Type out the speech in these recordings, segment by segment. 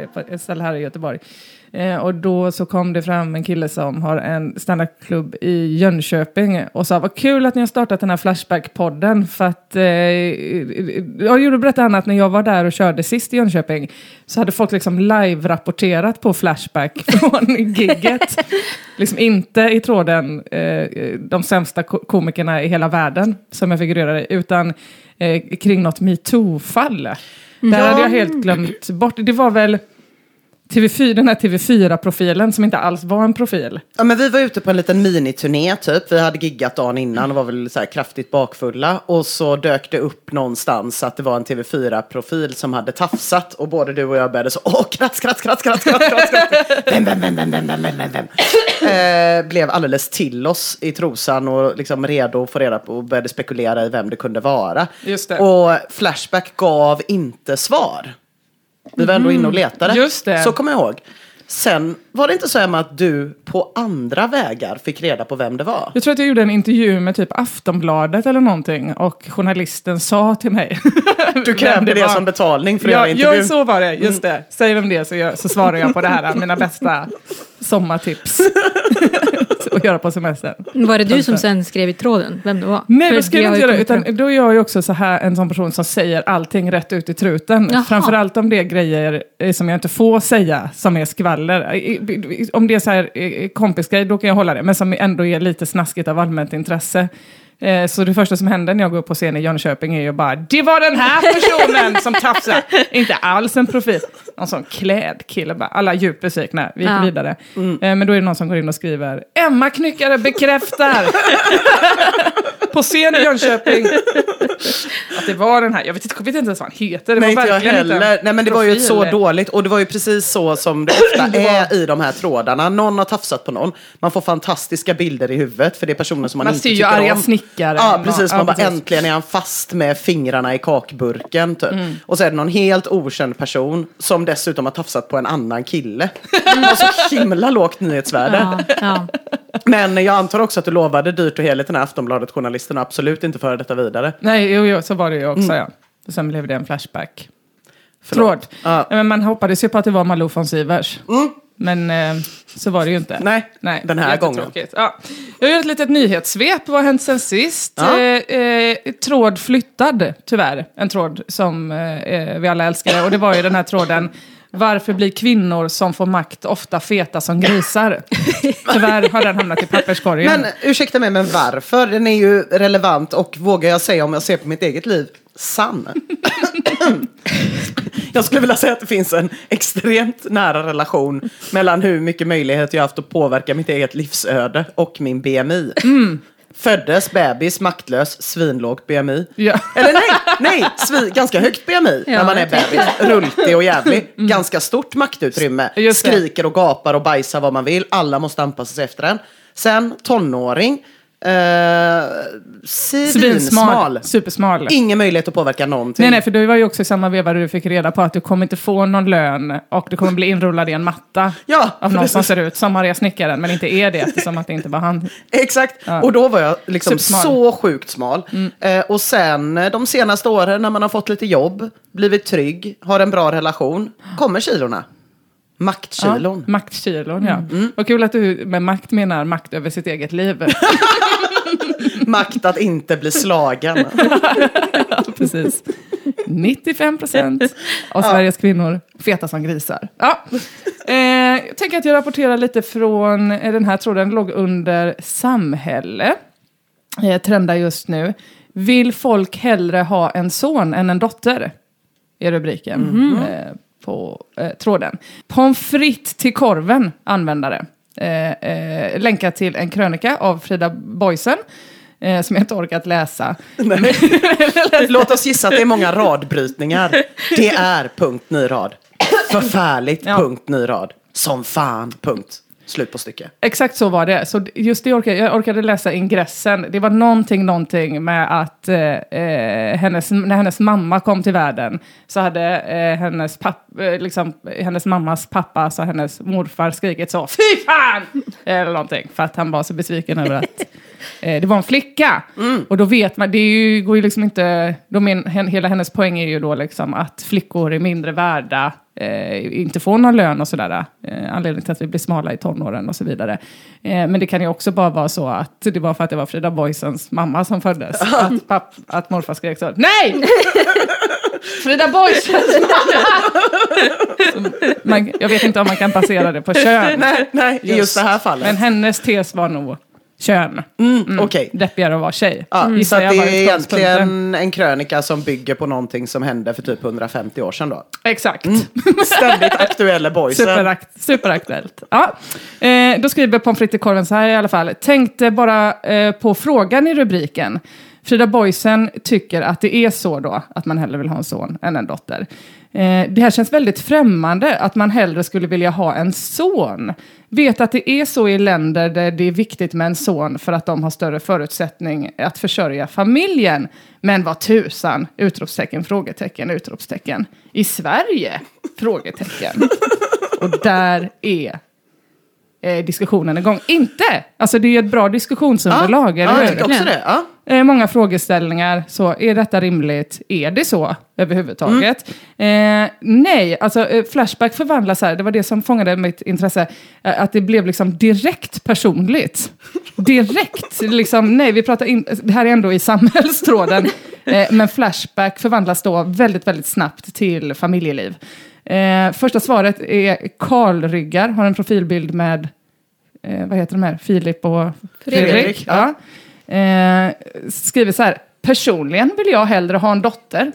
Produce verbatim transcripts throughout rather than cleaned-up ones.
Göteborg, på ett ställe här i Göteborg. Eh, och då så kom det fram en kille som har en standardklubb i Jönköping och sa, vad kul att ni har startat den här Flashback-podden, för att eh, jag gjorde berätta han att när jag var där och körde sist i Jönköping så hade folk liksom live-rapporterat på Flashback från gigget. Liksom inte i tråden eh, de sämsta ko- komikerna i hela världen som jag figurerade i, utan eh, kring något MeToo-fall. Mm. Där hade jag helt glömt bort. Det var väl T V fyra, den här T V fyra-profilen som inte alls var en profil. Ja, men vi var ute på en liten miniturné typ. Vi hade giggat dagen innan och var väl så här kraftigt bakfulla. Och så dök det upp någonstans att det var en T V fyra-profil som hade tafsat. Och både du och jag började så, åh, skratt, skratt, skratt, skratt, skratt, skratt, skratt. Vem, vem, vem, vem, vem, vem, vem, vem. Eh, blev alldeles till oss i trosan och liksom redo att få reda på och började spekulera i vem det kunde vara. Just det. Och Flashback gav inte svar. Vi var ändå inne och letade. Just det. Så kommer jag ihåg. Sen var det inte så här att du på andra vägar fick reda på vem det var. Jag tror att jag gjorde en intervju med typ Aftonbladet eller någonting. Och journalisten sa till mig. Du krävde det, det som betalning för att ja, göra intervju. Ja, så var det. Just det. Säg vem det är så, jag, så svarar jag på det här. Mina bästa sommartips. Att göra på semestern. Var det du som sen skrev i tråden vem det var? Nej, för då skrev jag inte göra det. Utan då är jag ju också så här, en sån person som säger allting rätt ut i truten. Jaha. Framförallt om det är grejer som jag inte får säga, som är skvaller. Om det är så här kompisgrej, då kan jag hålla det. Men som ändå är lite snaskigt av allmänt intresse. Så det första som händer när jag går upp på scen i Jönköping är ju bara, det var den här personen som tafsade. Inte alls en profil. Någon sån klädkille. Bara. Alla djupt besvikna. Vi gick ja. vidare. Mm. Men då är det någon som går in och skriver, Emma Knyckare bekräftar på scen i Jönköping att det var den här. Jag vet inte, jag vet inte ens vad han heter. Det Nej, var inte jag heller. Nej, men det var ju så dåligt. Och det var ju precis så som det ofta är i de här trådarna. Någon har tafsat på någon. Man får fantastiska bilder i huvudet. För det är personer som man, man inte tycker om. Man ser ju arga snickare. Ja, precis. Man ja, bara, precis. Äntligen är han fast med fingrarna i kakburken. Typ. Mm. Och så är det någon helt okänd person som dessutom har tafsat på en annan kille. Det var så himla lågt nyhetsvärde. Ja, ja. Men jag antar också att du lovade dyrt och heligt den här Aftonbladet-journalisten och absolut inte föra detta vidare. Nej, jo, jo, så var det ju också, mm. ja. Och sen blev det en flashback. Förlåt. Tråd. Ja. Men man hoppades ju på att det var Malou von Sivers. Mm. Men eh, så var det ju inte. Nej, Nej den här gången. Ja. Jag gör ett litet nyhetssvep. Vad har hänt sen sist? Ja. Eh, eh, tråd flyttad, tyvärr. En tråd som eh, vi alla älskar. Och det var ju den här tråden. Varför blir kvinnor som får makt ofta feta som grisar? Tyvärr har den hamnat i papperskorgen. Men ursäkta mig, men varför? Den är ju relevant och vågar jag säga om jag ser på mitt eget liv, sann. Jag skulle vilja säga att det finns en extremt nära relation mellan hur mycket möjlighet jag har haft att påverka mitt eget livsöde och min B M I. Mm. Föddes bebis, maktlös, svinlågt B M I. Ja. Eller nej, nej svi, ganska högt B M I ja, när man är bebis. Rultig och jävlig. Mm. Ganska stort maktutrymme. Skriker och gapar och bajsar vad man vill. Alla måste anpassa sig efter den. Sen tonåring. Uh, Svinsmal. Supersmal. Ingen möjlighet att påverka någonting. Nej, nej, för du var ju också i samma veva där du fick reda på att du kommer inte få någon lön och du kommer bli inrullad i en matta ja, av någon som ser ut som Maria Snickaren, men inte är det eftersom att det inte var han. Exakt, ja. Och då var jag liksom så sjukt smal. Mm. Uh, och sen de senaste åren när man har fått lite jobb, blivit trygg, har en bra relation, kommer kilorna. Maktkilon. Ja, maktkilon, ja. Mm. Och kul att du med makt menar makt över sitt eget liv. Makt att inte bli slagen. Ja, precis. nittiofem procent av Sveriges ja. kvinnor feta som grisar. Ja. Eh, jag tänker att jag rapporterar lite från den här tråden. Låg under samhälle. Eh, trendar just nu. Vill folk hellre ha en son än en dotter? Är rubriken. Mm. Eh, på eh, tråden. Pommes frites till korven, användare. Eh, eh, länkar till en krönika av Frida Boysen. Eh, som jag inte orkat läsa. Låt oss gissa att det är många radbrytningar. Det är punkt, ny rad. Förfärligt, ja. punkt, ny rad. Som fan, punkt. Slut på stycke. Exakt så var det. Så just det orkade, jag orkade läsa ingressen. Det var någonting, någonting med att eh, hennes, när hennes mamma kom till världen så hade eh, hennes, papp, eh, liksom, hennes mammas pappa, så hennes morfar skrikit så, fy fan! Eller någonting. För att han var så besviken över att eh, det var en flicka. Mm. Och då vet man, det är ju, går ju liksom inte, då men, hela hennes poäng är ju då liksom att flickor är mindre värda, eh, inte får någon lön och sådär. Eh, anledningen till att vi blir smala i tonåren och så vidare. Eh, men det kan ju också bara vara så att det var för att det var Frida Boysens mamma som föddes. att, papp, att morfar skrek så, nej! Frida Boysens mamma! man, jag vet inte om man kan basera det på kön. Nej, nej just, just det här fallet. Men hennes tes var nog kön. Mm, mm. Okay. Deppigare att vara tjej. Ja, mm. Så att det är egentligen en krönika som bygger på någonting som hände för typ hundrafemtio år sedan då. Exakt. Mm. Ständigt aktuella boysen. Superakt, superaktuellt. Ja. Eh, då skriver Pommes frites i korven så här i alla fall. Tänkte bara eh, på frågan i rubriken. Frida Boysen tycker att det är så då att man hellre vill ha en son än en dotter. Eh, det här känns väldigt främmande att man hellre skulle vilja ha en son. Vet att det är så i länder där det är viktigt med en son för att de har större förutsättning att försörja familjen. Men vad tusan, utropstecken, frågetecken, utropstecken. I Sverige, frågetecken. Och där är eh, diskussionen igång. Inte! Alltså det är ett bra diskussionsunderlag, ja, eller ja, hur? jag tycker också det, ja. Eh, många frågeställningar, så är detta rimligt? Är det så överhuvudtaget? Mm. Eh, nej, alltså eh, Flashback förvandlas här, det var det som fångade mitt intresse, eh, att det blev liksom direkt personligt. Direkt, liksom, nej vi pratar in, det här är ändå i samhällstråden, eh, men Flashback förvandlas då väldigt, väldigt snabbt till familjeliv. Eh, första svaret är Karl Ryggar, har en profilbild med, eh, vad heter de här, Filip och Fredrik. Fredrik ja. Ja. Eh, skriver så här: personligen vill jag hellre ha en dotter.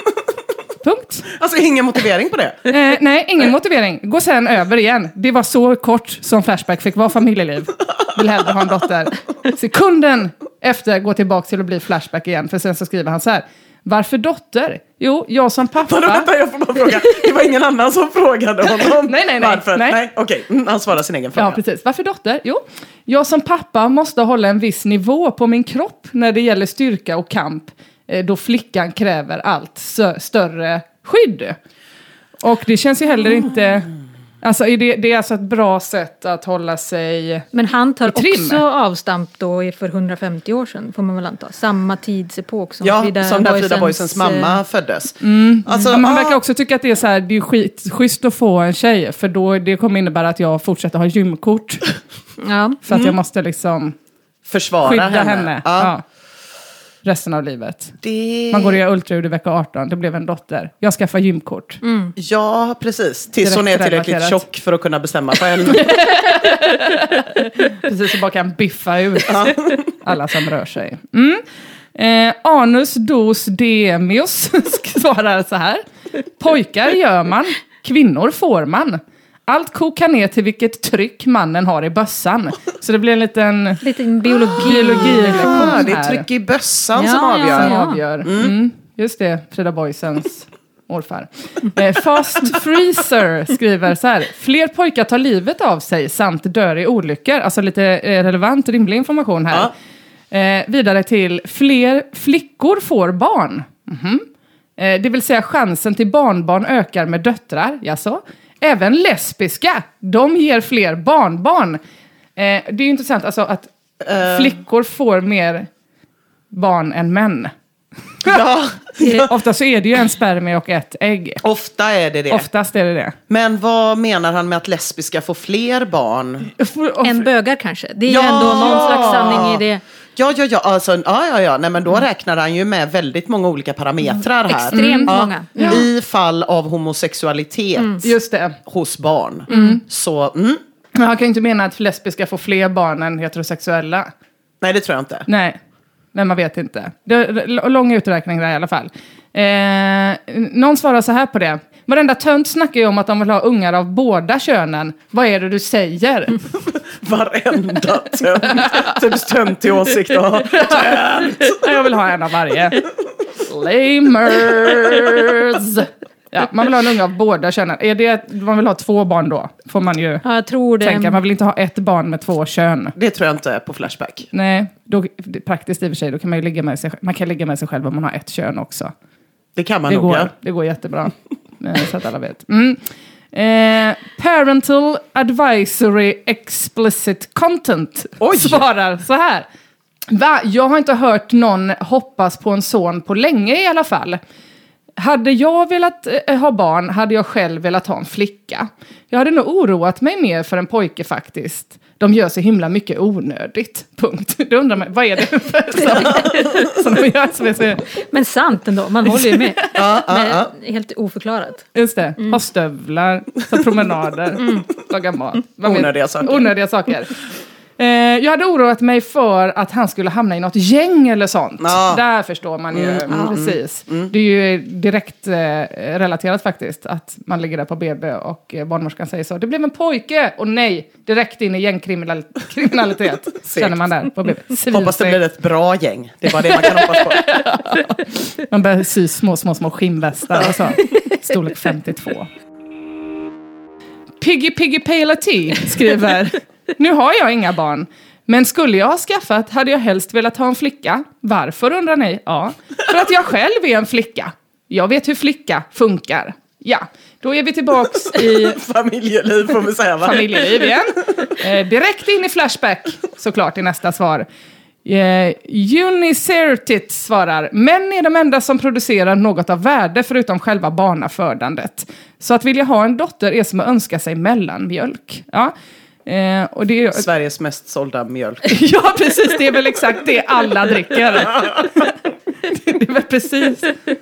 Punkt. Alltså ingen motivering på det? Eh, nej, ingen motivering. Gå sen över igen. Det var så kort som Flashback fick vara familjeliv. Vill hellre ha en dotter. Sekunden efter går tillbaka till att bli Flashback igen. För sen så skriver han så här: varför dotter? Jo, jag som pappa... Vänta, vänta, jag får bara fråga. Det var ingen annan som frågade honom. nej, nej, nej. Varför? nej. nej Okej, okay. Han svarar sin egen fråga. Ja, precis. Varför dotter? Jo, jag som pappa måste hålla en viss nivå på min kropp när det gäller styrka och kamp. Då flickan kräver allt större skydd. Och det känns ju heller inte... Alltså det, det är alltså ett bra sätt att hålla sig. Men han tar också avstamp då för hundrafemtio år sedan, får man väl anta. Samma tidsepok som ja, Frida som när Frida Boysens mamma föddes. Mm. Alltså, mm. Man ah. verkar också tycka att det är så här, det är skit, schysst att få en tjej. För då det kommer innebära att jag fortsätter ha gymkort. Ja. För att mm. jag måste liksom försvara skydda henne. henne. Ah. Ja. Resten av livet. Det... Man går och gör ultraljud i vecka arton. Det blev en dotter. Jag skaffar gymkort. Mm. Ja, precis. Tills hon är tillräckligt tjock för att kunna bestämma själv. Precis, så bara kan biffa ut alla som rör sig. Mm. Eh, Anus dos demios svarar så här. Pojkar gör man. Kvinnor får man. Allt kokar ner till vilket tryck mannen har i bössan. Så det blir en liten, liten biologi. biologi ah, det är tryck i bössan ja, som avgör. Ja, ja. avgör. Mm. Mm. Just det, Frida Boysens morfar. Eh, Fast Freezer skriver så här. Fler pojkar tar livet av sig samt dör i olyckor. Alltså lite eh, relevant, rimlig information här. Ja. Eh, vidare till fler flickor får barn. Mm-hmm. Eh, det vill säga chansen till barnbarn ökar med döttrar. Jaså? Även lesbiska, de ger fler barnbarn. Eh, det är ju intressant alltså, att uh. flickor får mer barn än män. Ja. Ofta så är det ju en spermie och ett ägg. Ofta är det det. Oftast är det det. Men vad menar han med att lesbiska får fler barn? Än bögar kanske. Det är ja. ju ändå någon slags sanning i det. Ja, ja, ja, alltså, ja, ja, ja. Nej, men då räknar han ju med väldigt många olika parametrar här. Extremt mm. många. Ja. I fall av homosexualitet mm. Just det. hos barn. Mm. Så, mm. Men han kan ju inte mena att lesbiska får fler barn än heterosexuella. Nej, det tror jag inte. Nej, men man vet inte. Det är lång uträkning där i alla fall. Eh, någon svarar så här på det. Varenda tönt snackar ju om att de vill ha ungar av båda könen. Vad är det du säger? Varenda tönt. Typ tönt i åsikt. Tönt. Jag vill ha en av varje. Lamers. Ja, man vill ha en unge av båda könen. Är det man vill ha två barn då? Får man ju ja, jag tror det. tänka. Man vill inte ha ett barn med två kön. Det tror jag inte är på Flashback. Nej, då, praktiskt i och för sig. Då kan man ju ligga med sig, man kan ligga med sig själv om man har ett kön också. Det kan man det nog går, ja. Det går jättebra. Så att alla vet. Mm. Eh, parental advisory explicit content Oj. Svarar så här. Va? Jag har inte hört någon hoppas på en son på länge i alla fall. Hade jag velat eh, ha barn hade jag själv velat ha en flicka. Jag hade nog oroat mig mer för en pojke faktiskt. De gör så himla mycket onödigt. Punkt. Då undrar man, vad är det för som, som de gör som är så... Men sant ändå, man håller ju med. Ja, ja, ja. Men helt oförklarat. Just det, mm. ha stövlar, ta promenader, mm. laga mat. Onödiga saker. Onödiga saker. Eh, jag hade oroat mig för att han skulle hamna i något gäng eller sånt. Ja. Där förstår man ju Mm, mm, precis. Mm. Det är ju direkt eh, relaterat faktiskt. Att man ligger där på B B och eh, barnmorskan säger så. Det blev en pojke! Och nej, direkt in i gängkriminalitet. Känner man där på B B. Civil hoppas det blir ett bra gäng. Det är bara det man kan hoppas på. Man börjar sy små, små, små skinnvästar och så. Storlek femtiotvå. Piggy Piggy Pale Tea skriver... Nu har jag inga barn, men skulle jag ha skaffat hade jag helst velat ha en flicka. Varför undrar ni? Ja, för att jag själv är en flicka. Jag vet hur flicka funkar. Ja, då är vi tillbaks i... Familjeliv får vi säga, va? Familjeliv igen. Eh, direkt in i Flashback, såklart i nästa svar. Eh, Unicertit svarar, män är de enda som producerar något av värde förutom själva barnafödandet. Så att vilja ha en dotter är som att önska sig mellanmjölk. Ja. Eh, och det är, Sveriges mest sålda mjölk. Ja, precis. Det är väl exakt det alla dricker. det, det är väl precis.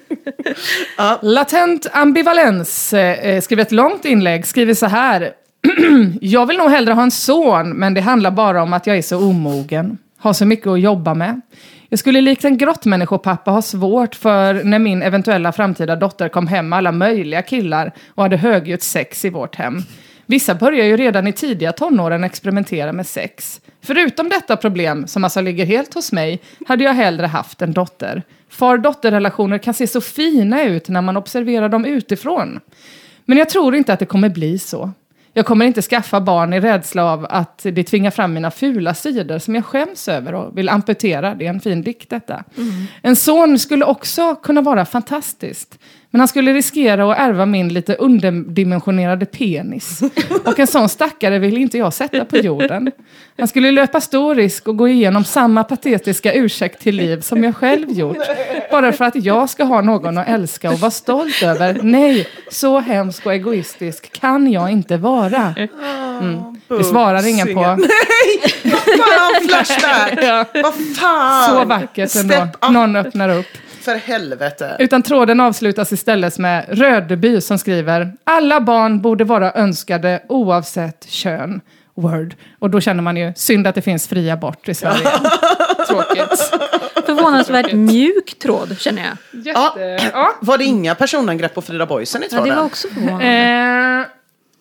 Ja. Latent ambivalens eh, skriver ett långt inlägg. Skriver så här. Jag vill nog hellre ha en son, men det handlar bara om att jag är så omogen. Har så mycket att jobba med. Jag skulle likt en grottmänniskopappa ha svårt för när min eventuella framtida dotter kom hem med alla möjliga killar och hade högljutt sex i vårt hem. Vissa börjar ju redan i tidiga tonåren experimentera med sex. Förutom detta problem, som alltså ligger helt hos mig, hade jag hellre haft en dotter. Far-dotterrelationer kan se så fina ut när man observerar dem utifrån. Men jag tror inte att det kommer bli så. Jag kommer inte skaffa barn i rädsla av att det tvingar fram mina fula sidor som jag skäms över och vill amputera. Det är en fin dikt detta. Mm. En son skulle också kunna vara fantastiskt. Men han skulle riskera att ärva min lite underdimensionerade penis. Och en sån stackare vill inte jag sätta på jorden. Han skulle löpa stor risk att gå igenom samma patetiska ursäkt till liv som jag själv gjort. Bara för att jag ska ha någon att älska och vara stolt över. Nej, så hemsk och egoistisk kan jag inte vara. Mm. Det svarar ingen på. Nej! Vad fan, Flashback! Ja. Vad fan! Så vackert ändå. Någon öppnar upp. För helvete. Utan tråden avslutas istället med Rödeby som skriver: alla barn borde vara önskade oavsett kön. Word. Och då känner man ju synd att det finns fri abort i Sverige. Tråkigt. Förvånansvärt Tråkigt. Mjuk tråd, känner jag. Jätte... Ja. Ja. Var det inga personangrepp på Frida Boysen i tråden? Ja, det var också förvånande. Eh...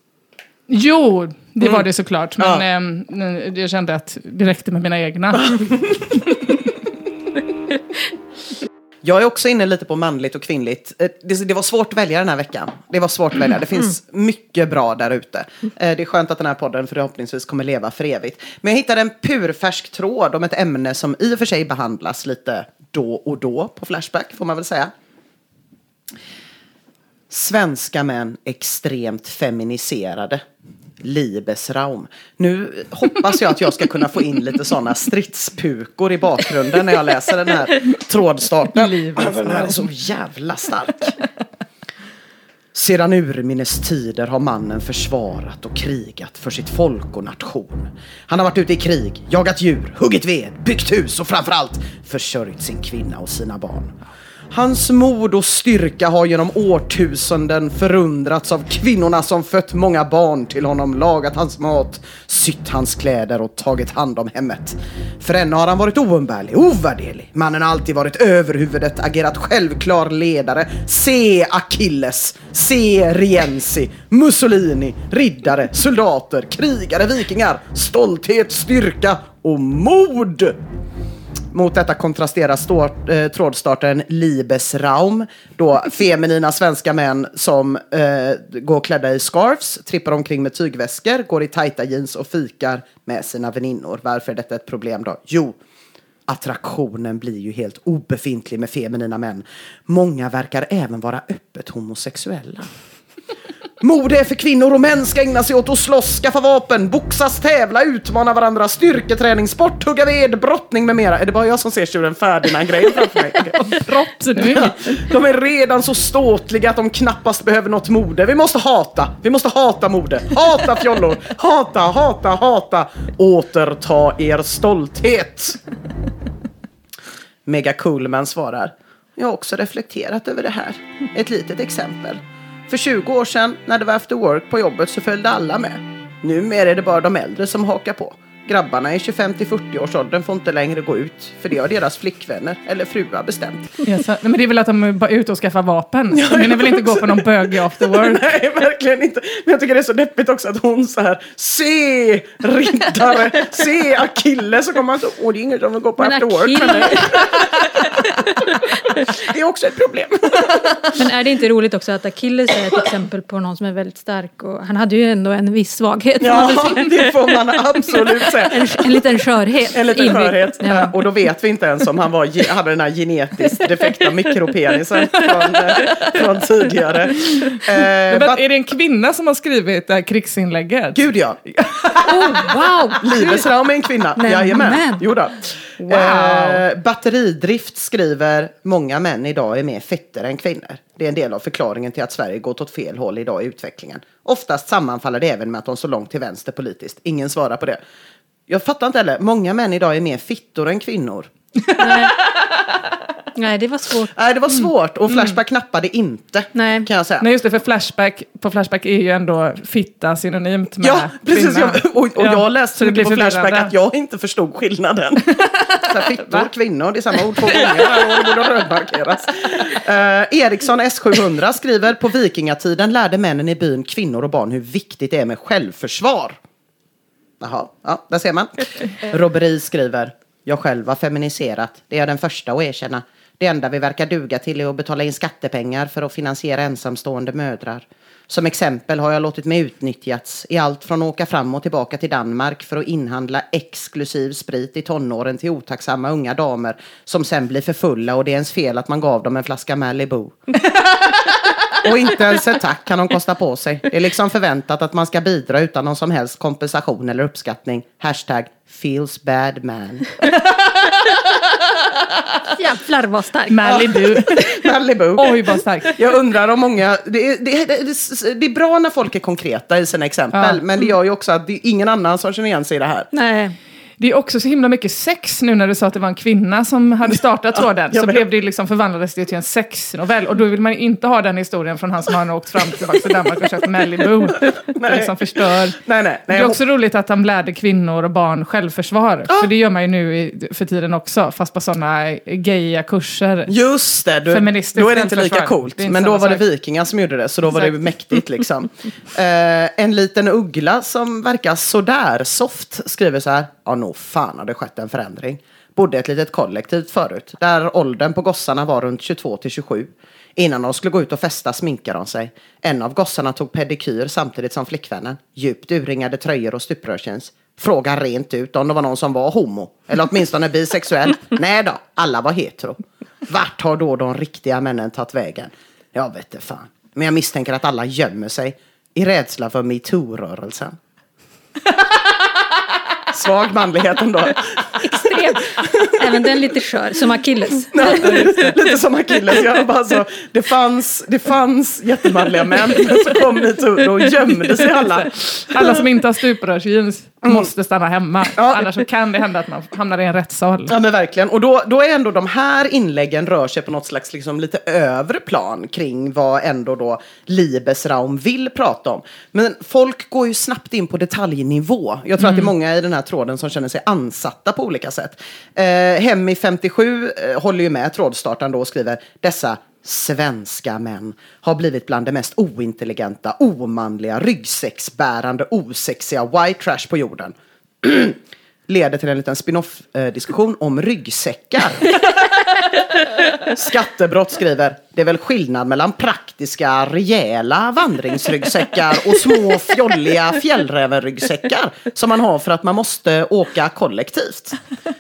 Jo, det Mm. var det såklart. Men ja. eh, jag kände att det räckte med mina egna. Jag är också inne lite på manligt och kvinnligt. Det, det var svårt att välja den här veckan. Det var svårt att välja. Det finns mycket bra där ute. Det är skönt att den här podden förhoppningsvis kommer leva för evigt. Men jag hittade en purfärsk tråd om ett ämne som i och för sig behandlas lite då och då på Flashback, får man väl säga. Svenska män extremt feminiserade. Liebesraum. Nu hoppas jag att jag ska kunna få in lite sådana stridspukor i bakgrunden när jag läser den här trådstarten. Den här är så jävla stark. Sedan urminnes tider har mannen försvarat och krigat för sitt folk och nation. Han har varit ute i krig, jagat djur, huggit ved, byggt hus och framförallt försörjt sin kvinna och sina barn. Hans mod och styrka har genom årtusenden förundrats av kvinnorna som fött många barn till honom, lagat hans mat, sytt hans kläder och tagit hand om hemmet. För ännu har han varit oumbärlig, ovärderlig. Mannen har alltid varit överhuvudet, agerat självklar ledare. Se Achilles, se Rienzi, Mussolini, riddare, soldater, krigare, vikingar, stolthet, styrka och mod. Mot detta kontrasterar stort, eh, trådstarten Liebesraum, då feminina svenska män som eh, går klädda i scarfs, trippar omkring med tygväskor, går i tajta jeans och fikar med sina väninnor. Varför är detta ett problem då? Jo, attraktionen blir ju helt obefintlig med feminina män. Många verkar även vara öppet homosexuella. Mode är för kvinnor och män ska ägna sig åt att slåss, skaffa vapen, boxas, tävla, utmana varandra, styrketräning, sport, hugga ved, brottning med mera. Är det bara jag som ser tjuren Ferdinand-grejen framför mig? Okay. Brottning. Ja, de är redan så ståtliga att de knappast behöver något mode. Vi måste hata. Vi måste hata mode. Hata fjollor. Hata, hata, hata. Återta er stolthet. Mega Coolman svarar: jag har också reflekterat över det här. Ett litet exempel. För tjugo år sedan, när det var after work på jobbet, så följde alla med. Numera är det bara de äldre som hakar på. Grabbarna i tjugofem till fyrtio års åldern får inte längre gå ut, för det har deras flickvänner eller fruar bestämt. Yes, men det är väl att de är bara ute och skaffar vapen. Ja, men det vill inte gå på någon bög after work. Nej, verkligen inte. Men jag tycker det är så deppigt också att hon så här: se riddare, se Achilles. Så kommer man så, åh, det är inget som vill gå på men after work. Men det är också ett problem. Men är det inte roligt också att Achilles är ett exempel på någon som är väldigt stark, och han hade ju ändå en viss svaghet. Ja, det får man absolut säga. En, en liten skörhet. En liten skörhet. Ja. Och då vet vi inte ens om han var, hade den här genetiskt defekta mikropenisen från, från tidigare. Eh, but, är det en kvinna som har skrivit det här krigsinlägget? Gud, ja. Oh, wow! Livesram är en kvinna. Nej, Jajamän. Jo då. Wow. Eh, batteridrift skriver: många män idag är mer fetter än kvinnor. Det är en del av förklaringen till att Sverige gått åt fel håll idag i utvecklingen. Oftast sammanfaller det även med att de står långt till vänster politiskt. Ingen svarar på det. Jag fattar inte heller. Många män idag är mer fittor än kvinnor. Nej. Nej, det var svårt. Nej, det var svårt. Och Flashback knappade inte, Nej. kan jag säga. Nej, just det, för Flashback, på Flashback är ju ändå fitta synonymt med ja, precis. kvinna. Jag, och, och ja. jag läste så mycket på Flashback förvirrande. att jag inte förstod skillnaden. Så här, fittor, Va? kvinnor, det är samma ord två gånger. Och det borde rödmarkeras. Uh, Eriksson S sjuhundra skriver: på vikingatiden lärde männen i byn, kvinnor och barn, hur viktigt det är med självförsvar. Jaha, ja, där ser man. Roberi skriver: jag själv har feminiserat. Det är jag den första att erkänna. Det enda vi verkar duga till är att betala in skattepengar för att finansiera ensamstående mödrar. Som exempel har jag låtit mig utnyttjats i allt från att åka fram och tillbaka till Danmark för att inhandla exklusiv sprit i tonåren till otacksamma unga damer som sen blir för fulla och det är ens fel att man gav dem en flaska Malibu. Och inte ens ett tack kan de kosta på sig. Det är liksom förväntat att man ska bidra utan någon som helst kompensation eller uppskattning. Hashtag feels bad man. Jävlar vad stark. Malibu. Malibu. Oj, vad stark. Jag undrar om många... Det är, det, är, det, är, det är bra när folk är konkreta i sina exempel. Ja. Men det gör ju också att det är ingen annan som känner igen sig i det här. Nej. Det är också så himla mycket sex nu när du sa att det var en kvinna som hade startat tråden. Ja, så blev det liksom, förvandlades det till en sexnovell. Och då vill man inte ha den historien från han som har åkt fram tillbaka till Danmark och köpt Malibu. Det liksom förstör. Nej, nej, nej. Det är också roligt att han lärde kvinnor och barn självförsvar. Ja. För det gör man ju nu i, för tiden också. Fast på sådana gaya kurser. Just det. Du, då är det inte lika coolt. Men då var det vikingar som gjorde det. Så då var Exakt. det mäktigt liksom. uh, en liten uggla som verkar sådär soft skriver så här: ja, nog fan har det skett en förändring. Bodde ett litet kollektivt förut, där åldern på gossarna var runt tjugotvå till tjugosju. Innan de skulle gå ut och festa sminkade de sig. En av gossarna tog pedikyr samtidigt som flickvännen. Djupt urringade tröjor och stuprörsjeans. Frågan rent ut om det var någon som var homo. Eller åtminstone bisexuell. Nej då, alla var hetero. Vart har då de riktiga männen tagit vägen? Jag vet inte fan. Men jag misstänker att alla gömmer sig i rädsla för MeToo-rörelsen. Svag manlighet ändå. Extremt. Även den lite skör, som Achilles. Ja, lite som Achilles. Jag bara så, det, fanns, det fanns jättemanliga män, men så kom ni tur och gömde sig alla. Alla som inte har stuprörsjeans mm. måste stanna hemma. Ja. Annars så kan det hända att man hamnar i en rättssal. Ja, men verkligen. Och då, då är ändå de här inläggen rör sig på något slags liksom lite övre plan kring vad ändå då Libesraum vill prata om. Men folk går ju snabbt in på detaljnivå. Jag tror mm. att det är många i den här tråden som känner sig ansatta på olika sätt. Eh, Hemmi femtiosju eh, håller ju med trådstartaren då och skriver: dessa svenska män har blivit bland de mest ointelligenta, omanliga, ryggsäcksbärande, osexiga white trash på jorden. Leder till en liten spin-off-diskussion om ryggsäckar. Skattebrott skriver: det är väl skillnad mellan praktiska, rejäla vandringsryggsäckar och små, fjolliga fjällrävenryggsäckar som man har för att man måste åka kollektivt.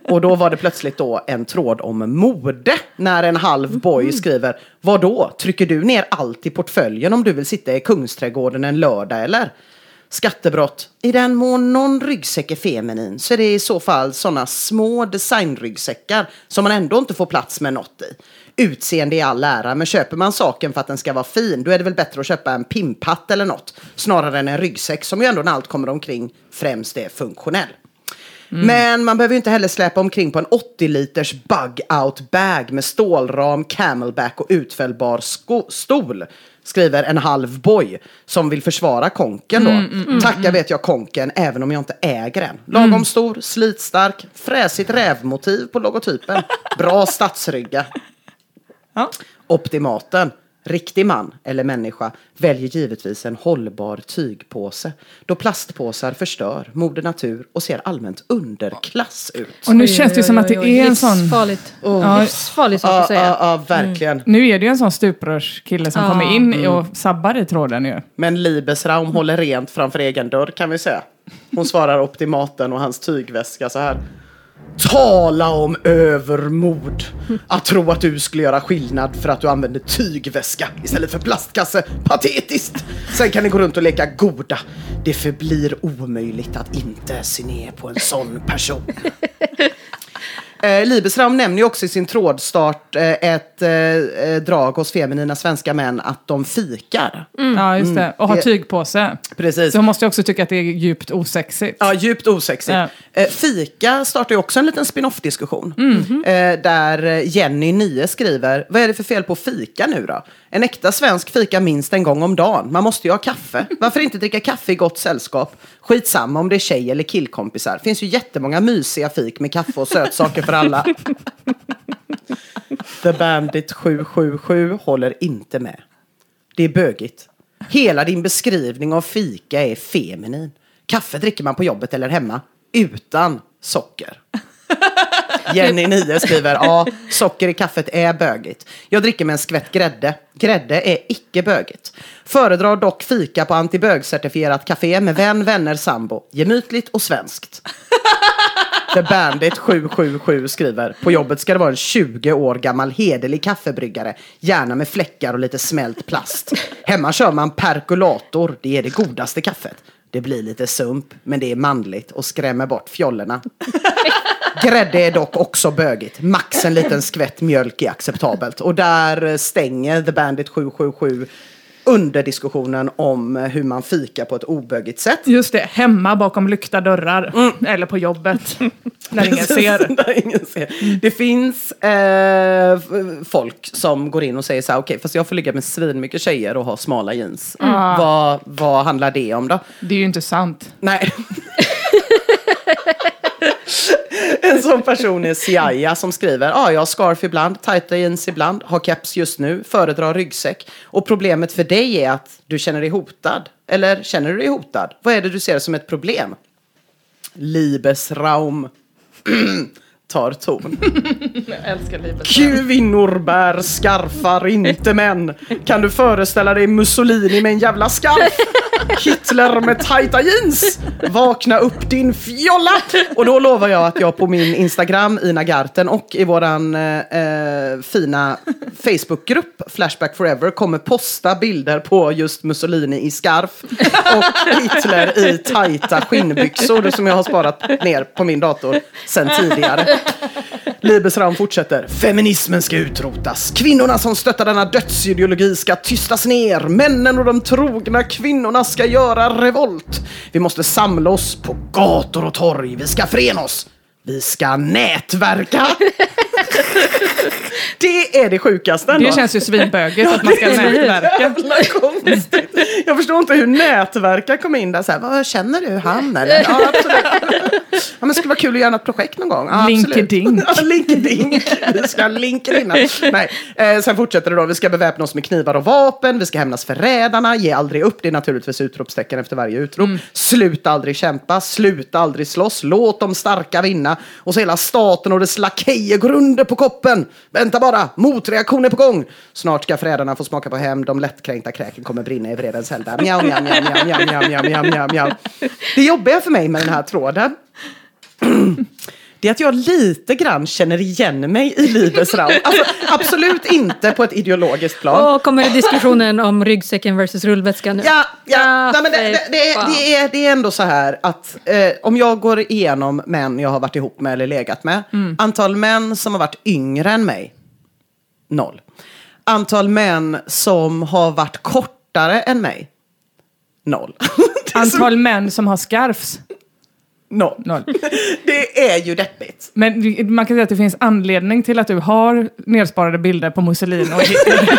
Och då var det plötsligt då en tråd om mode. När en halv boy skriver: vad då? Trycker du ner allt i portföljen om du vill sitta i Kungsträdgården en lördag eller? Skattebrott. I den mån någon ryggsäck är feminin så är det i så fall sådana små designryggsäckar som man ändå inte får plats med något i. Utseende i all ära, men köper man saken för att den ska vara fin, då är det väl bättre att köpa en pimphatt eller något, snarare än en ryggsäck som ju ändå när allt kommer omkring främst är funktionell. Mm. Men man behöver ju inte heller släpa omkring på en åttio liters bug-out bag med stålram, camelback och utfällbar sko- stol, skriver en halv boy som vill försvara konken då. Mm, mm, mm, Tacka vet jag konken även om jag inte äger den. Lagom mm. stor, slitstark, fräsigt rävmotiv på logotypen. Bra stadsrygga. Ja. Optimaten. Riktig man eller människa väljer givetvis en hållbar tygpåse. Då plastpåsar förstör moder natur och ser allmänt underklass ut. Och nu känns det som att det är en sån... Livsfarligt. Oh. Ja. Livsfarligt sak ja, att säga. Ja, ja verkligen. Mm. Nu är det ju en sån stuprörskille som ah. kommer in mm. och sabbar i tråden ju. Men Libesraum håller rent framför egen dörr kan vi säga. Hon svarar optimaten och hans tygväska så här: tala om övermod. Att tro att du skulle göra skillnad för att du använder tygväska istället för plastkasse. Patetiskt. Sen kan ni gå runt och leka goda. Det förblir omöjligt att inte se ner på en sån person. Eh, Libesram nämner ju också i sin trådstart eh, ett eh, drag hos feminina svenska män att de fikar. Mm. Ja, just det. Och har tygpåse. Precis. Så hon måste ju också tycka att det är djupt osexigt. Ja, djupt osexigt. Ja. Eh, fika startar ju också en liten spin-off-diskussion. Mm. Eh, där Jenny nio skriver: vad är det för fel på fika nu då? En äkta svensk fika minst en gång om dagen. Man måste ju ha kaffe. Varför inte dricka kaffe i gott sällskap? Skitsamma om det är tjej- eller killkompisar. Det finns ju jättemånga mysiga fik med kaffe och sötsaker för alla. The Bandit sju sju sju håller inte med. Det är bögigt. Hela din beskrivning av fika är feminin. Kaffe dricker man på jobbet eller hemma. Utan socker. Jenny nio skriver: ja, socker i kaffet är bögigt. Jag dricker med en skvätt grädde. Grädde är icke bögigt. Föredrar dock fika på antibögcertifierat café med vän, vänner, sambo. Gemytligt och svenskt. The Bandit sju sju sju skriver: på jobbet ska det vara en tjugo år gammal hederlig kaffebryggare. Gärna med fläckar och lite smält plast. Hemma kör man perkulator. Det är det godaste kaffet. Det blir lite sump, men det är manligt och skrämmer bort fjollerna. Grädde är dock också bögigt. Max en liten skvätt mjölk är acceptabelt. Och där stänger The Bandit sju sju sju under diskussionen om hur man fikar på ett obögigt sätt. Just det, hemma bakom lyckta dörrar. Mm. Eller på jobbet. När ingen ser. När ingen ser. Det finns eh, folk som går in och säger så här: okej, okay, fast jag får ligga med svin mycket tjejer och ha smala jeans. Mm. Vad, vad handlar det om då? Det är ju inte sant. Nej. En sån person är Siaya som skriver: ja, ah, jag har scarf ibland, tajta jeans ibland, har keps just nu, föredrar ryggsäck. Och problemet för dig är att du känner dig hotad. Eller känner du dig hotad? Vad är det du ser som ett problem? Libesraum tar ton. Jag älskar Libesraum. Kvinnor bär skarfar, inte män. Kan du föreställa dig Mussolini med en jävla skarf? Hitler med tajta jeans. Vakna upp din fjolla. Och då lovar jag att jag på min Instagram, Ina Garten, och i våran eh, fina Facebookgrupp Flashback Forever kommer posta bilder på just Mussolini i skarf och Hitler i tajta skinnbyxor som jag har sparat ner på min dator sedan tidigare. Libesram fortsätter: feminismen ska utrotas. Kvinnorna som stöttar denna dödsideologi ska tystas ner. Männen och de trogna kvinnorna ska göra revolt. Vi måste samla oss på gator och torg. Vi ska förena oss. Vi ska nätverka. Det är det sjukaste ändå. Det känns ju svinbögigt att man ska nätverka. Jag förstår inte hur nätverka kom in där. Så här, vad känner du? Han eller? Ja, absolut. Ja, men det skulle vara kul att göra något projekt någon gång. Ja, LinkedIn. Ja, LinkedIn. Vi ska LinkedIn. Nej. Eh, sen fortsätter det då. Vi ska beväpna oss med knivar och vapen. Vi ska hämnas förrädarna. Ge aldrig upp. Det är naturligtvis utropstecken efter varje utrop. Mm. Sluta aldrig kämpa. Sluta aldrig slåss. Låt de starka vinna. Och så hela staten och dess lakejer går under på koppen. Vänta bara. Motreaktion är på gång. Snart ska förrädarna få smaka på hem. De lättkränkta kräken kommer brinna i vredens eld. Mjau, mjau, mjau, mjau, mjau, mjau, mjau, mjau, mjau. Det jobbiga för mig med den här tråden det är att jag lite grann känner igen mig i Liebesraum. Alltså, absolut inte på ett ideologiskt plan. Och kommer det diskussionen om ryggsäcken versus rullväskan nu? Ja, ja. Ah, Nej, men det, det, det, är, det, är, det är ändå så här att eh, om jag går igenom män jag har varit ihop med eller legat med. Mm. Antal män som har varit yngre än mig, noll. Antal män som har varit kortare än mig, noll. Antal så... män som har scarfs. Noll. Noll. Det är ju deppigt. Men man kan säga att det finns anledning till att du har nedsparade bilder på Mussolini och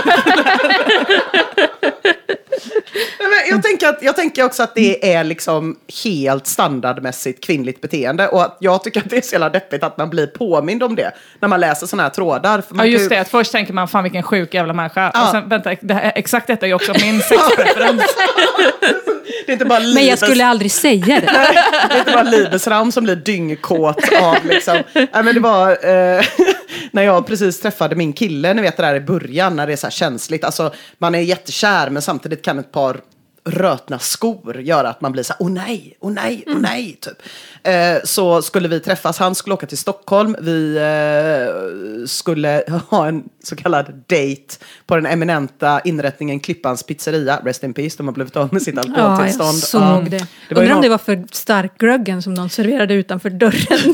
jag, tänker att, jag tänker också att det är liksom helt standardmässigt kvinnligt beteende. Och att jag tycker att det är så jävla deppigt att man blir påmind om det när man läser såna här trådar. För man ja, just ju... det. Att först tänker man, fan vilken sjuk jävla människa. Ja. Och sen, vänta, det här, exakt detta är ju också min sexpreferens. Det är inte bara Liebes... Men jag skulle aldrig säga det. Nej, det är inte bara Liebesraum som blir dyngkåt av liksom. Nej, men det var eh, när jag precis träffade min kille, ni vet det där i början när det är så här känsligt. Alltså man är jättekär men samtidigt kan ett par rötna skor göra att man blir så här, åh nej, åh nej, åh nej, typ. Eh, så skulle vi träffas, han skulle åka till Stockholm, vi eh, skulle ha en så kallad date på den eminenta inrättningen Klippans pizzeria, rest in peace, de har blivit av med sitt alkoholtillstånd. Ja, jag såg ja. det. det var Undrar om någon... det var för stark gruggen som de serverade utanför dörren.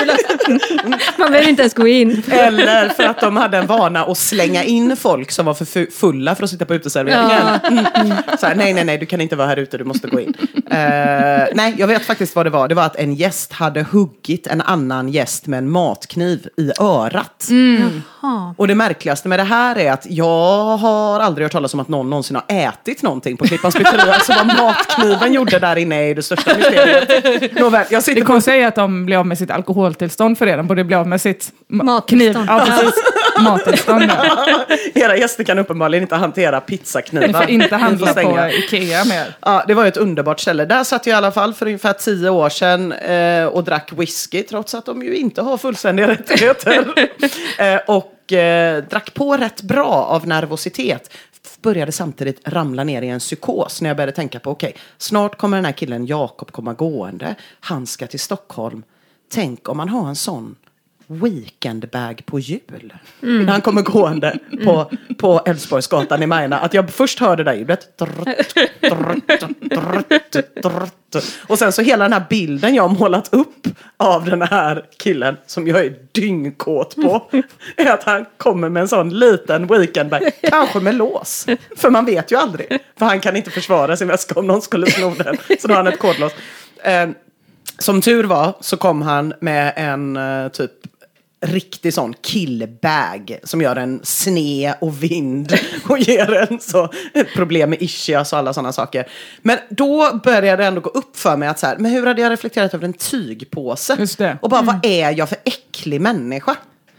Man behöver inte ens gå in. Eller för att de hade en vana att slänga in folk som var för fulla för att sitta på uteserveringen. Ja. Mm, mm. Så här, nej, nej, nej, du kan inte vara här ute, du måste gå in. Uh, nej, jag vet faktiskt vad det var. Det var att en gäst hade huggit en annan gäst med en matkniv i örat. Mm. Och det märkligaste med det här är att jag har aldrig hört talas om att någon någonsin har ätit någonting på Klippans pizzeria. Så vad matkniven gjorde där inne är det största mysteriet. Nåväl, jag sitter det kommer på... säga att de blev av med sitt alkoholtillstånd för det. De borde bli av med sitt mattillstånd. Ja, precis. Mattillstånd. Ja. Era gäster kan uppenbarligen inte hantera pizzaknivar. Ni får inte handla på Ikea mer. Ja, det var ju ett underbart ställe. Där satt jag i alla fall för ungefär tio år sedan eh, och drack whisky, trots att de ju inte har fullständiga rättigheter. eh, och eh, drack på rätt bra av nervositet. Började samtidigt ramla ner i en psykos när jag började tänka på, okej, okay, snart kommer den här killen Jakob komma gående. Han ska till Stockholm. Tänk om man har en sån weekendbag på jul. Mm. När han kommer gående på, på Älvsborgsgatan i Majorna. Att jag först hörde det där ljudet. Och sen så hela den här bilden jag har målat upp av den här killen som jag är dyngkåt på är att han kommer med en sån liten weekendbag. Kanske med lås. För man vet ju aldrig. För han kan inte försvara sin väska om någon skulle sno den. Så då har han ett kodlås. Eh, som tur var så kom han med en uh, typ riktig sån killbag som gör en sne och vind och ger en så ett problem med ischias och alla sådana saker. Men då började det ändå gå upp för mig att så här, men hur hade jag reflekterat över en tygpåse? Just det. Och bara, mm. vad är jag för äcklig människa?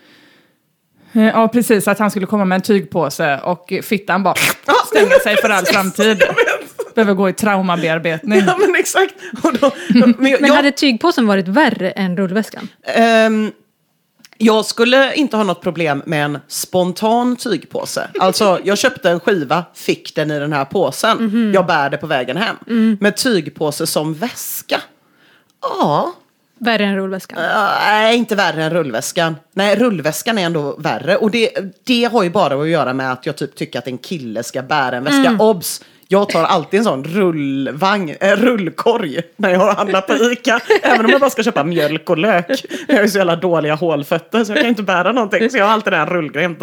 Ja, precis. Att han skulle komma med en tygpåse och fittan bara stänger sig för all framtid. Behöver gå i traumabearbetning. Ja, men exakt. Och då, men jag, men hade tygpåsen varit värre än rullväskan? Um, jag skulle inte ha något problem med en spontan tygpåse. Alltså, jag köpte en skiva, fick den i den här påsen. Mm-hmm. Jag bär det på vägen hem. Mm. Med tygpåse som väska. Ja. Värre än rullväskan? Nej, uh, inte värre än rullväskan. Nej, rullväskan är ändå värre. Och det, det har ju bara att göra med att jag typ tycker att en kille ska bära en väska. Mm. Obs! Jag tar alltid en sån rullvagn, äh, rullkorg när jag handlar på Ica. Även om jag bara ska köpa mjölk och lök. Jag har ju så jävla dåliga hålfötter så jag kan inte bära någonting. Så jag har alltid den här rullgrejen.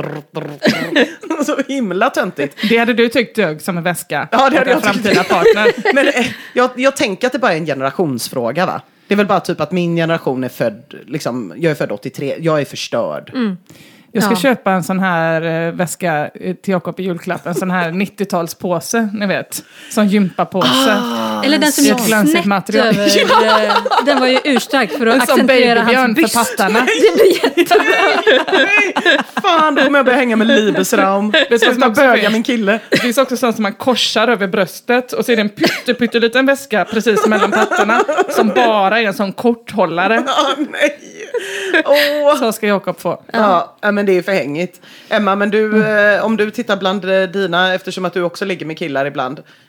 Så himla töntigt. Det hade du tyckt dög som en väska. Ja, det hade jag framtida partner. Men eh, jag, jag tänker att det bara är en generationsfråga, va? Det är väl bara typ att min generation är född, liksom, jag är född åttiotre, jag är förstörd. Mm. Jag ska ja. köpa en sån här eh, väska till Jakob i julklapp. En sån här nittiotalspåse, ni vet. Som gympapåse. Ah, eller den som är snett material. över. Ja. Den var ju urstark för att en accentuera hans byst. För pattarna. Det blir jättebra. Nej, fan, då kommer jag börja hänga med Liebesraum. Det ska jag böga min kille. Det finns också sånt som man korsar över bröstet. Och så är det en pytte, pytte liten väska precis mellan pattarna. Som bara är en sån korthållare. Ah, nej. Oh. Så ska Jakob få. Ja, men det är förhängigt. Emma, men du, mm. eh, om du tittar bland dina, eftersom att du också ligger med killar ibland.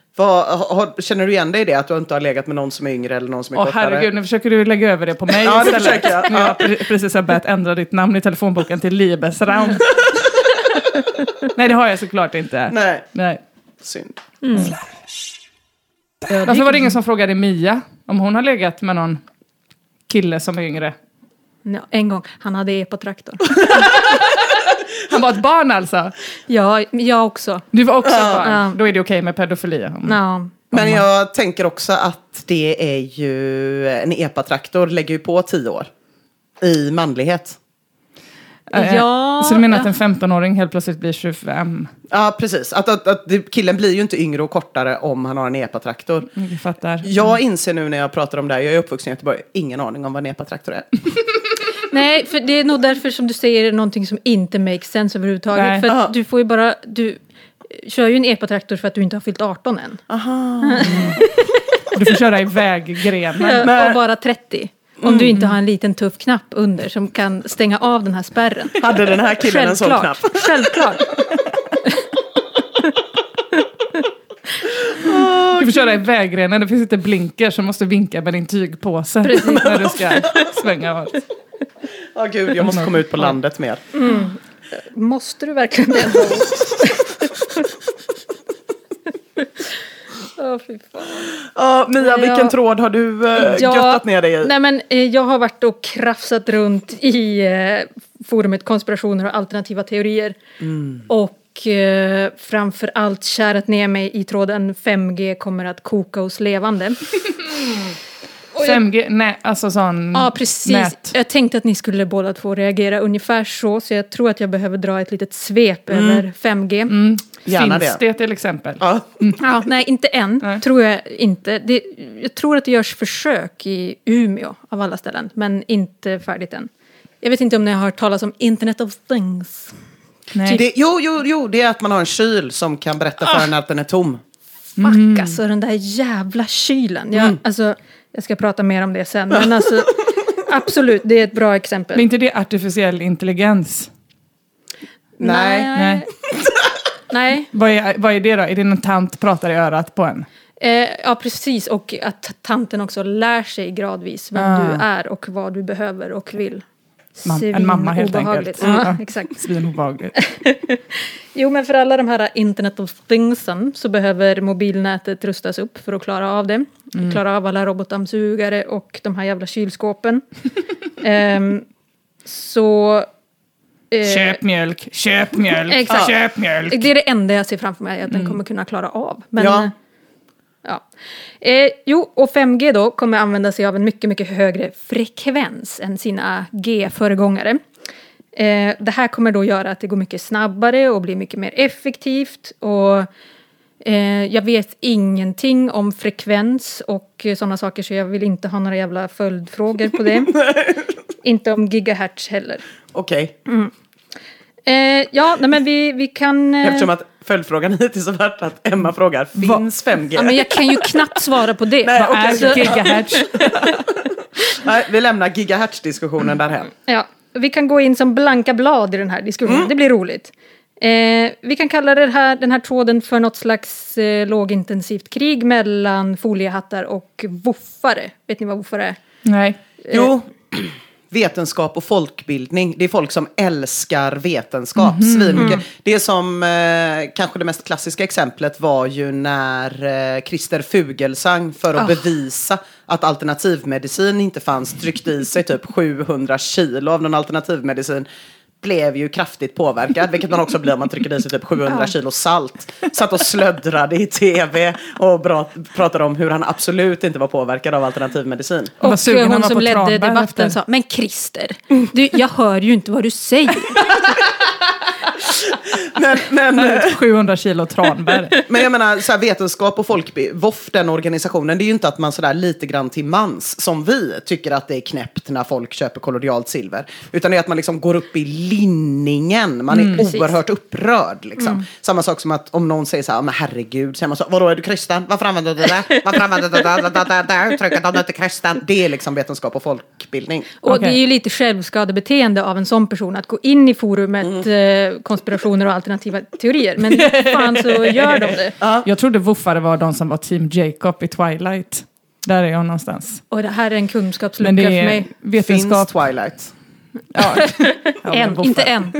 Vad, har, känner du igen dig i det? Att du inte har legat med någon som är yngre eller någon som är Åh, kortare? herregud, nu försöker du lägga över det på mig Ja, det istället. försöker jag. Ja. Jag precis har börjat ändra ditt namn i telefonboken till Liebesraum. Nej, det har jag såklart inte. Nej. Nej. Synd. Mm. Varför var det ingen som frågade Mia om hon har legat med någon kille som är yngre? Ja, en gång. Han hade epatraktor. Han var ett barn alltså? Ja, jag också. Du var också ett barn? Ja. Då är det okej med pedofili? Om... Ja. Men jag tänker också att det är ju... En epatraktor lägger ju på tio år. I manlighet. Äh, Ja, så du menar att ja. en femton-åring helt plötsligt blir tjugofem? Ja, precis. Att, att, att det, killen blir ju inte yngre och kortare om han har en epatraktor. Jag fattar. Jag inser nu när jag pratar om det här, jag är uppvuxen i Göteborg, ingen aning om vad en epatraktor är. Nej, för det är nog därför som du säger någonting som inte makes sense överhuvudtaget. Nej. För Aha. att du får ju bara... Du kör ju en epatraktor för att du inte har fyllt arton än. Aha. Du får köra i väggrenen. Ja, och bara trettio. Om du inte har en liten tuff knapp under som kan stänga av den här spärren. Hade den här killen en sån knapp? Självklart. Självklart. Du får köra i vägrenen, det finns inte blinker så måste vinka med din tygpåse när du ska svänga av. Ja, gud, jag måste komma ut på landet mer. Mm. Måste du verkligen det? Åh, fy fan. Ja, Mia, vilken Ja. tråd har du uh, Ja, göttat ner dig i? Nej, men eh, jag har varit och krafsat runt i eh, forumet konspirationer och alternativa teorier. Mm. Och eh, framför allt kärat ner mig i tråden fem G kommer att koka oss levande. fem G, nej, alltså sån Ja, precis. nät. Jag tänkte att ni skulle båda två reagera ungefär så. Så jag tror att jag behöver dra ett litet svep Mm. över fem G. Mm. Gärna Finns det. det till exempel? Ja. Ja, nej, inte än. Nej. Tror jag inte. Det, jag tror att det görs försök i Umeå av alla ställen. Men inte färdigt än. Jag vet inte om ni har hört talas om Internet of Things. Nej. Det, jo, jo, jo, det är att man har en kyl som kan berätta för en att den är tom. Fuck, alltså den där jävla kylen. Jag, Mm. alltså, jag ska prata mer om det sen. Men alltså, absolut, det är ett bra exempel. Men inte det artificiell intelligens? Nej. Nej. Nej. Vad är, vad är det då? Är det någon tant pratar i örat på en? Eh, ja, precis. Och att tanten också lär sig gradvis vem Ah. du är och vad du behöver och vill. Mam- en mamma helt Svinobehagligt. enkelt. Ja, Mm. exakt. Svinobehagligt. Jo, men för alla de här Internet of Thingsen så behöver mobilnätet rustas upp för att klara av det. Mm. Klara av alla robotdammsugare och de här jävla kylskåpen. Ehm, så... eh, Köp mjölk, köp mjölk, Exakt. köp mjölk. Det är det enda jag ser framför mig att den kommer kunna klara av. Men, Ja. ja. Ja. Eh, jo, och fem G då kommer använda sig av en mycket, mycket högre frekvens än sina G-föregångare. Eh, det här kommer då göra att det går mycket snabbare och blir mycket mer effektivt. Och eh, jag vet ingenting om frekvens och sådana saker så jag vill inte ha några jävla följdfrågor på det. Inte om gigahertz heller. Okej. Eh, ja, nej, men vi, vi kan... Eh, Eftersom att följdfrågan hittills har varit att Emma frågar, finns fem G? ja, men jag kan ju knappt svara på det. Nej, Vad är Så- gigahertz? Nej, vi lämnar gigahertz-diskussionen därhen. Ja, vi kan gå in som blanka blad i den här diskussionen. Mm. Det blir roligt. Eh, vi kan kalla det här, den här tråden för något slags eh, lågintensivt krig mellan foliehattar och woffare. Vet ni vad woffare är? Nej. Jo, vetenskap och folkbildning. Det är folk som älskar vetenskap. Svinmycket. Det som eh, kanske det mest klassiska exemplet var ju när eh, Christer Fugelsang för att Ah. bevisa att alternativmedicin inte fanns tryckte i sig typ sjuhundra kilo av någon alternativmedicin. Blev ju kraftigt påverkad, vilket man också blir om man trycker i sig typ sjuhundra kilo salt. Satt och slöddrade i tv och bra, pratade om hur han absolut inte var påverkad av alternativmedicin. Vad Och sugen eh, han hon var som på ledde tranbär debatten efter. sa, men Christer, du, jag hör ju inte vad du säger. Men, men, sjuhundra kilo tranbär. men jag menar, så här, vetenskap och folkbi- V O F, den organisationen, det är ju inte att man sådär lite grann till mans, som vi, tycker att det är knäppt när folk köper kollodialt silver. Utan det är att man liksom går upp i linningen. Man är Mm, precis. oerhört upprörd. Liksom. Samma sak som att om någon säger så här, men herregud, säger man så, vadå är du kristen? Varför använder du det? Varför använder du det, det, det, det, det uttrycket om du inte är kristen? Det är liksom vetenskap och folkbildning. Och Okej. det är ju lite självskadebeteende av en sån person att gå in i forumet Mm. eh, konspirationer konspirationer och alternativa teorier. Men fan så gör de det. Ja. Jag trodde woofare var de som var Team Jacob i Twilight. Där är jag någonstans. Och det här är en kunskapslucka Men det för är mig. vetenskap. Finns Twilight. Ja. Ja, En, men inte woofare. en.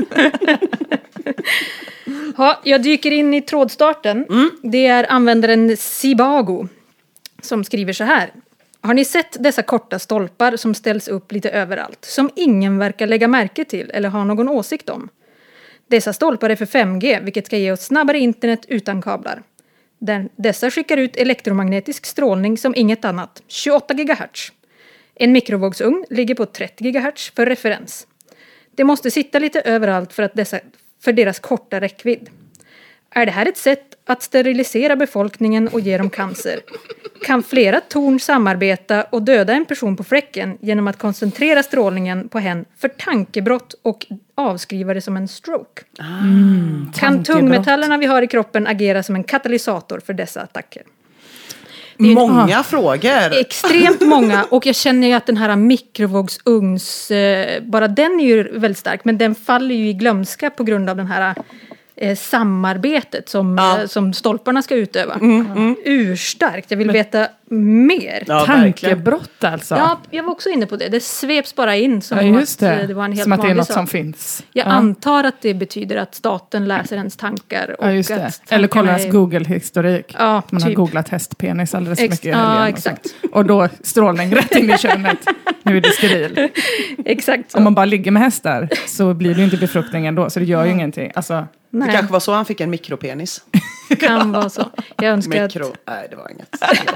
Ja, jag dyker in i trådstarten. Mm. Det är användaren Sibago som skriver så här. Har ni sett dessa korta stolpar som ställs upp lite överallt? Som ingen verkar lägga märke till eller ha någon åsikt om. Dessa stolpar är för fem G, vilket ska ge oss snabbare internet utan kablar. Den, dessa skickar ut elektromagnetisk strålning som inget annat, tjugoåtta gigahertz. En mikrovågsugn ligger på trettio gigahertz för referens. Det måste sitta lite överallt för, att dessa, för deras korta räckvidd. Är det här ett sätt att sterilisera befolkningen och ge dem cancer? Kan flera torn samarbeta och döda en person på fläcken genom att koncentrera strålningen på hen för tankebrott och avskriva det som en stroke? Mm, Kan tankebrott. tungmetallerna vi har i kroppen agera som en katalysator för dessa attacker? Många frågor. Extremt många, och jag känner ju att den här mikrovågsugns, eh, bara den är ju väldigt stark, men den faller ju i glömska på grund av den här eh, samarbetet som, Ja. eh, som stolparna ska utöva. Mm, mm. Urstarkt, jag vill veta mer. Ja, verkligen. Tankebrott alltså. Ja, jag var också inne på det. Det sveps bara in som Ja, just att det. eh, det var en helt som att det är vanlig något sak. som finns. Jag ja. antar att det betyder att staten läser ens tankar. Och Ja, just det. att Eller kollar tankarna ens är- Google-historik. Ja, Man har typ. googlat hästpenis alldeles för Ex- mycket i ja, helgen och exakt. sånt. Och då strålning rätt in i könet. Nu är det steril. Exakt så. Om man bara ligger med hästar så blir det ju inte befruktning ändå. Så det gör ju ingenting. Alltså, Det Nej, kanske var så han fick en mikropenis. kan vara så. Jag önskar att... Mikro... Nej, det var inget.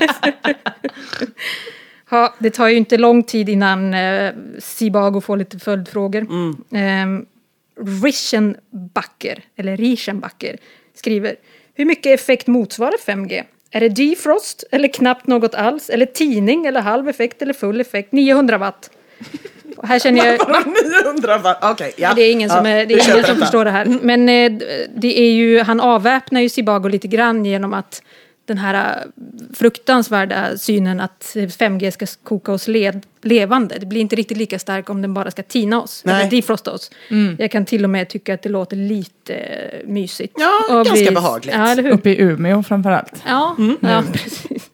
Ja, det tar ju inte lång tid innan eh, Sibago får lite följdfrågor. Mm. Eh, Rischenbacher, eller Rischenbacher, skriver: hur mycket effekt motsvarar fem G? Är det defrost, eller knappt något alls? Eller tidning, eller halv effekt, eller full effekt? niohundra watt. Och här känner jag... niohundra watt. Okej, ja. Det är ingen som, ja, är, det vi är köper ingen som detta. förstår det här. Men eh, det är ju, han avväpnar ju Sibago lite grann genom att den här äh, fruktansvärda synen att fem G ska koka oss led, levande. Det blir inte riktigt lika stark om den bara ska tina oss. Nej. Eller defrosta oss. Mm. Jag kan till och med tycka att det låter lite eh, mysigt. Ja, Och ganska bli- behagligt. Ja, eller hur? uppe i Umeå framförallt. Ja, ja precis.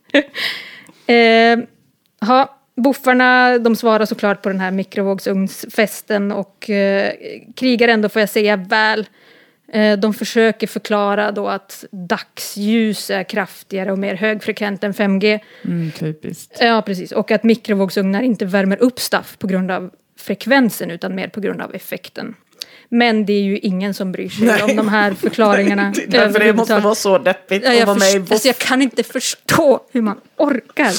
eh, ha, buffarna, de svarar såklart på den här mikrovågsugnsfesten och eh, krigar ändå, får jag säga, väl. Eh, de försöker förklara då att dagsljus är kraftigare och mer högfrekvent än fem G. Mm, typiskt. Ja, precis. Och att mikrovågsugnar inte värmer upp staff på grund av frekvensen utan mer på grund av effekten. Men det är ju ingen som bryr sig Nej. om de här förklaringarna. Det är därför det måste överhuvudtaget. vara så deppigt Ja, att jag, vara med i först, alltså, jag kan inte förstå hur man orkar.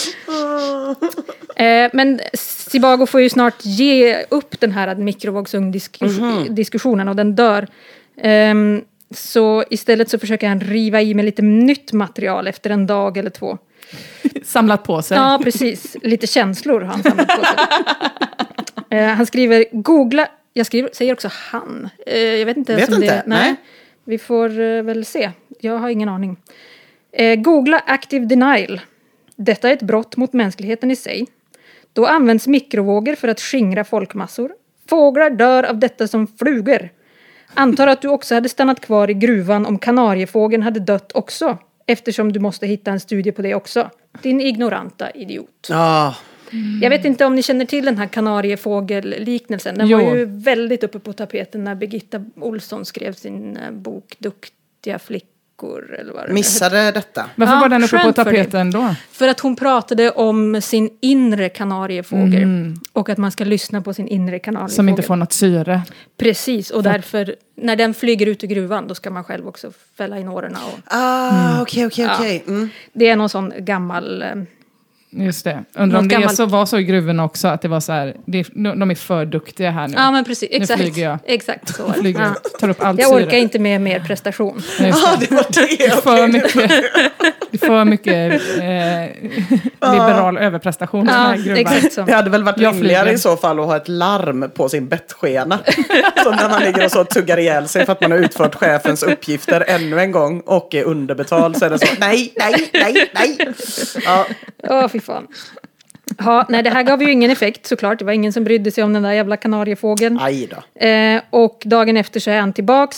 eh, men Sibago får ju snart ge upp den här mikrovågsugn-diskussionen och den dör. Ehm, så istället så försöker han riva i med lite nytt material efter en dag eller två. Samlat på sig. Ja, precis. Lite känslor har han samlat på sig. Eh, han skriver, googla, jag skriver, säger också han. Eh, jag vet inte. Vet ens om inte, det, nej. Vi får eh, väl se. Jag har ingen aning. Eh, googla active denial. Detta är ett brott mot mänskligheten i sig. Då används mikrovågor för att skingra folkmassor. Fåglar dör av detta som flugor. Antar att du också hade stannat kvar i gruvan om kanariefågeln hade dött också. Eftersom du måste hitta en studie på det också. Din ignoranta idiot. Ja, Jag vet inte om ni känner till den här kanariefågel-liknelsen. Den Jo. var ju väldigt uppe på tapeten när Birgitta Olsson skrev sin eh, bok Duktiga flickor. Eller vad det missade detta. Varför Ja, var den uppe på skönt för tapeten då? För att hon pratade om sin inre kanariefågel. Mm. Och att man ska lyssna på sin inre kanariefågel. Som inte får något syre. Precis, och därför när den flyger ut ur gruvan då ska man själv också fälla in årorna. Och Ah, okej, okej, okej. Mm. det är någon sån gammal... eh, Just det. Undrar om Något det gammalt- så var så i gruvorna också. Att det var så här. Det, de är för duktiga här nu. Ja, men precis. Exakt. flyger jag. Exakt så. är det. Flyger, Ja. tar upp allt Jag syre. orkar inte med mer prestation. Ja, just Ah, det. det var det. Det är för okej. mycket, det är för mycket eh, liberal överprestation i den här Ja, gruvan. exakt så. Det hade väl varit Jag rimligare flyger. i så fall att ha ett larm på sin bettskena. Som när man ligger och så tuggar ihjäl sig för att man har utfört chefens uppgifter ännu en gång och är underbetald. Så är det så, nej, nej, nej, nej. Ja, Åh, fy fan. Ja, nej, det här gav ju ingen effekt såklart. Det var ingen som brydde sig om den där jävla kanariefågeln. aj då. Eh, och dagen efter så är han tillbaks.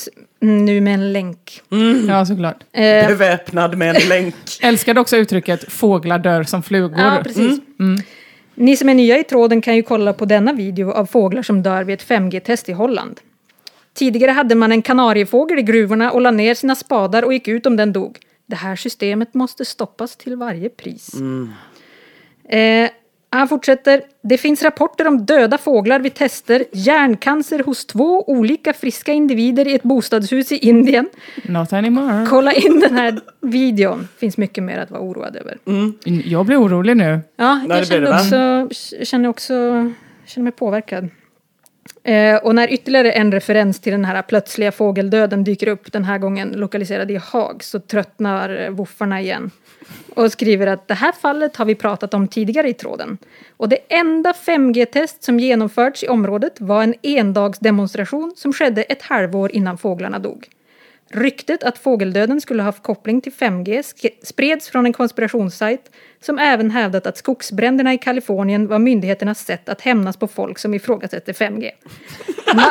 Mm, nu med en länk. Mm. Ja, såklart. Eh, Beväpnad med en länk. Älskade också uttrycket fåglar dör som flugor. ja, precis. Mm. Mm. Ni som är nya i tråden kan ju kolla på denna video av fåglar som dör vid ett fem G-test i Holland. Tidigare hade man en kanariefågel i gruvorna och la ner sina spadar och gick ut om den dog. Det här systemet måste stoppas till varje pris. Mm. Eh, han fortsätter. Det finns rapporter om döda fåglar vid tester. Hjärncancer hos två olika friska individer i ett bostadshus i Indien. Not anymore. Kolla in den här videon. Finns mycket mer att vara oroad över. Mm. Jag blir orolig nu. Ja, Nej, jag det blir det, känner också, känner också känner mig påverkad. Eh, och när ytterligare en referens till den här plötsliga fågeldöden dyker upp, den här gången lokaliserad i Haag, så tröttnar woofarna igen. Och skriver att det här fallet har vi pratat om tidigare i tråden. Och det enda fem G-test som genomförts i området var en endagsdemonstration som skedde ett halvår innan fåglarna dog. Ryktet att fågeldöden skulle ha haft koppling till fem G spreds från en konspirationssajt som även hävdat att skogsbränderna i Kalifornien var myndigheternas sätt att hämnas på folk som ifrågasätter fem G. Ma-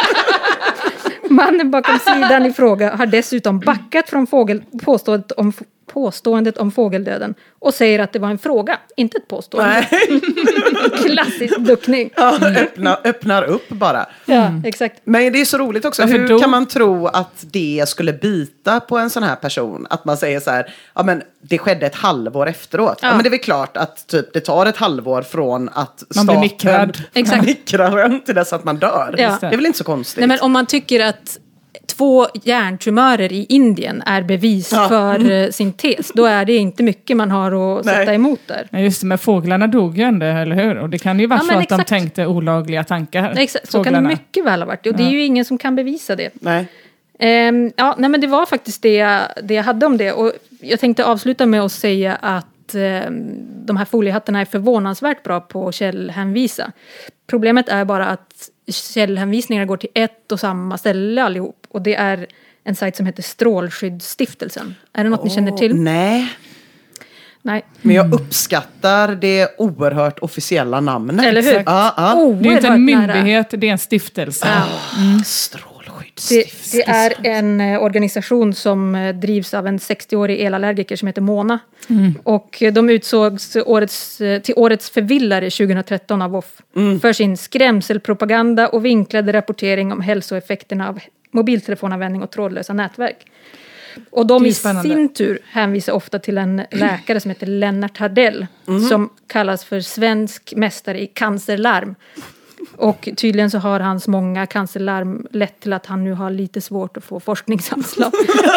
Mannen bakom sidan i fråga har dessutom backat från fågel- påståendet, om, påståendet om fågeldöden och säger att det var en fråga, inte ett påstående. Klassisk duckning. Ja, öppna, öppnar upp bara. Ja, exakt. Men det är så roligt också. Varför Hur då? kan man tro att det skulle bita på en sån här person? Att man säger så här, ja men det skedde ett halvår efteråt. Ja, Ja. men det är väl klart att typ, det tar ett halvår från att Man blir staten nickrad. Exakt. nickrar en till dess att man dör. Ja. Det är väl inte så konstigt? Nej, men om man tycker att två hjärntumörer i Indien är bevis Ja. för eh, sin tes, då är det inte mycket man har att Nej. sätta emot där. Ja, just det, men fåglarna dog ju ändå, eller hur? Och det kan ju vara Ja, så men att de exakt. tänkte olagliga tankar. Exakt, så kan det mycket väl ha varit. Och det är ju ingen som kan bevisa det. Nej. Ehm, ja, nej, men det var faktiskt det jag, det jag hade om det. Och jag tänkte avsluta med att säga att ehm, de här foliehattarna är förvånansvärt bra på att källhänvisa. Problemet är bara att källhänvisningar går till ett och samma ställe allihop. Och det är en sajt som heter Strålskyddsstiftelsen. Är det något ni känner till? Nej, Nej. men jag uppskattar det oerhört officiella namnet. Eller hur? Ja, ja. Oh, Det är inte en oerhört nära. myndighet, det är en stiftelse. Ja. Mm. Det, Strålskyddsstiftelsen. det är en eh, organisation som eh, drivs av en sextioårig elallergiker som heter Mona. Och eh, de utsågs årets, eh, till årets förvillare tjugohundratretton av W O F. För sin skrämselpropaganda och vinklade rapportering om hälsoeffekterna av mobiltelefonanvändning och trådlösa nätverk. Och de Det är i spännande. sin tur hänvisar ofta till en läkare som heter Lennart Hardell. Som kallas för svensk mästare i cancerlarm. Och tydligen så har hans många cancerlarm lett till att han nu har lite svårt att få forskningsanslag.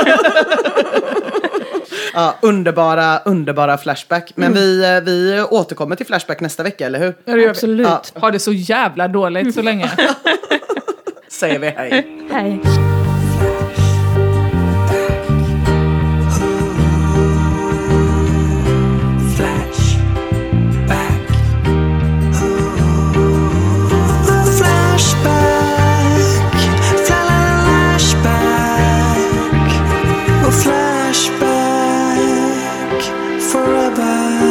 Ja, underbara, underbara Flashback. Men vi, eh, vi återkommer till Flashback nästa vecka, eller hur? Ja, det gör vi. Absolut. Ja. Ha det så jävla dåligt så länge. Säger vi hej. Hej. Flashback forever.